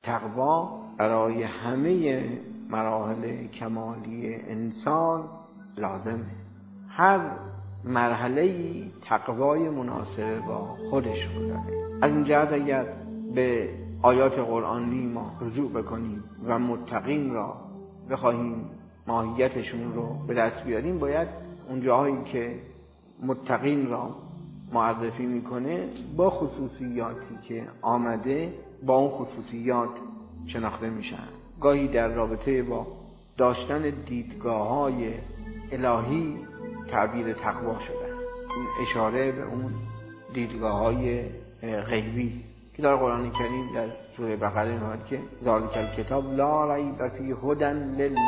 تقوا برای همه مراحل کمالی انسان لازمه. هر مرحله‌ای تقوای مناسب با خودش رو داره. از این جهت اگر به آیات قرآنی ما رجوع بکنیم و متقین را بخواهیم ماهیتشون رو به دست بیاریم، باید اون جاهایی که متقین را معرفی میکنه با خصوصیاتی که آمده با اون خصوصیات شناخته میشن. گاهی در رابطه با داشتن دیدگاه‌های الهی تعبیر تقوا شده، این اشاره به اون دیدگاه‌های غیبی که در قرآن کریم در سوره بقره میاد که ذالک الکتاب لا ریب فیه هدی للمتقین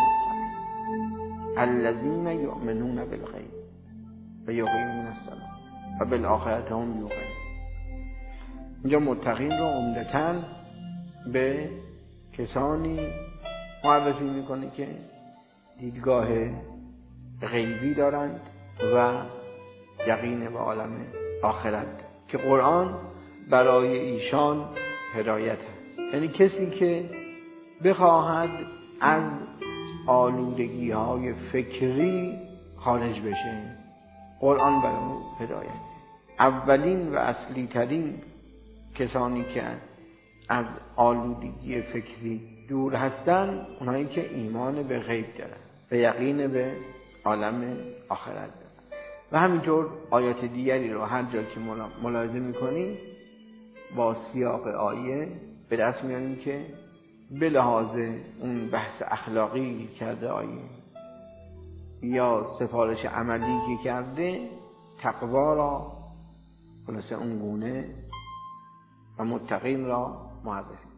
الذین یؤمنون بالغیب و یقیمون الصلاة و بالآخرة هم یوقنون. اینجا متقین رو عمدتاً به کسانی معرفی میکنه که دیدگاه غیبی دارند و یقین به عالم آخرت، که قرآن برای ایشان هدایت هست. یعنی کسی که بخواهد از آلودگی های فکری خارج بشه، قرآن برای او هدایت. اولین و اصلی ترین کسانی که از آلودگی فکری دور هستن اونایی که ایمان به غیب دارن و یقین به عالم آخرت دارن. و همینطور آیات دیگری رو هر جا که ملاحظه میکنیم با سیاق آیه به دست میاریم که به لحاظ اون بحث اخلاقی کرده آیه یا سفارش عملی که کرده، تقوا را خلاصه اون گونه و متقین را معرفی